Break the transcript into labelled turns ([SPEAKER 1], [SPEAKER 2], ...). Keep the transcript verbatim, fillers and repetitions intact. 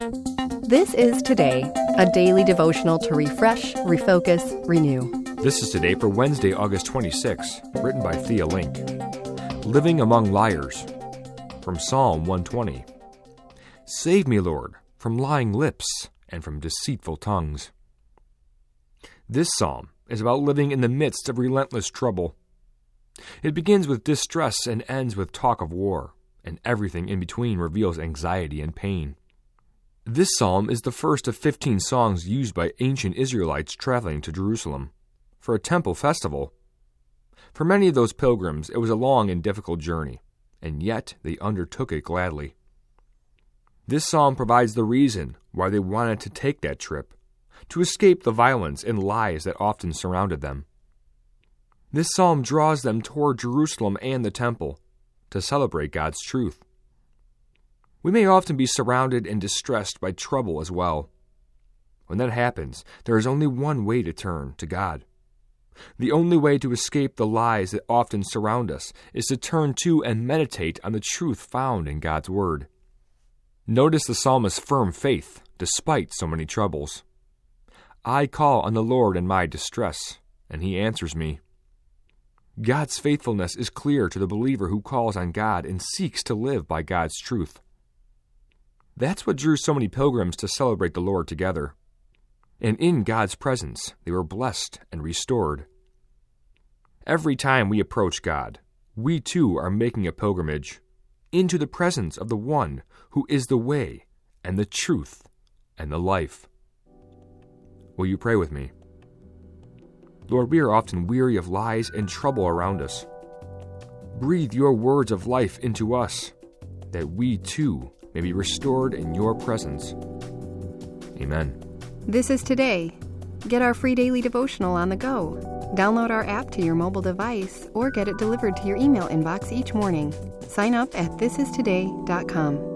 [SPEAKER 1] This is Today, a daily devotional to refresh, refocus, renew.
[SPEAKER 2] This is Today for Wednesday, August twenty-sixth, written by Thea Link. Living Among Liars, from Psalm one twenty. Save me, Lord, from lying lips and from deceitful tongues. This psalm is about living in the midst of relentless trouble. It begins with distress and ends with talk of war, and everything in between reveals anxiety and pain. This psalm is the first of fifteen songs used by ancient Israelites traveling to Jerusalem for a temple festival. For many of those pilgrims, it was a long and difficult journey, and yet they undertook it gladly. This psalm provides the reason why they wanted to take that trip, to escape the violence and lies that often surrounded them. This psalm draws them toward Jerusalem and the temple to celebrate God's truth. We may often be surrounded and distressed by trouble as well. When that happens, there is only one way to turn to God. The only way to escape the lies that often surround us is to turn to and meditate on the truth found in God's Word. Notice the psalmist's firm faith despite so many troubles. I call on the Lord in my distress, and He answers me. God's faithfulness is clear to the believer who calls on God and seeks to live by God's truth. That's what drew so many pilgrims to celebrate the Lord together. And in God's presence, they were blessed and restored. Every time we approach God, we too are making a pilgrimage into the presence of the one who is the way and the truth and the life. Will you pray with me? Lord, we are often weary of lies and trouble around us. Breathe your words of life into us, that we too may be restored in your presence. Amen.
[SPEAKER 1] This is Today. Get our free daily devotional on the go. Download our app to your mobile device or get it delivered to your email inbox each morning. Sign up at this is today dot com.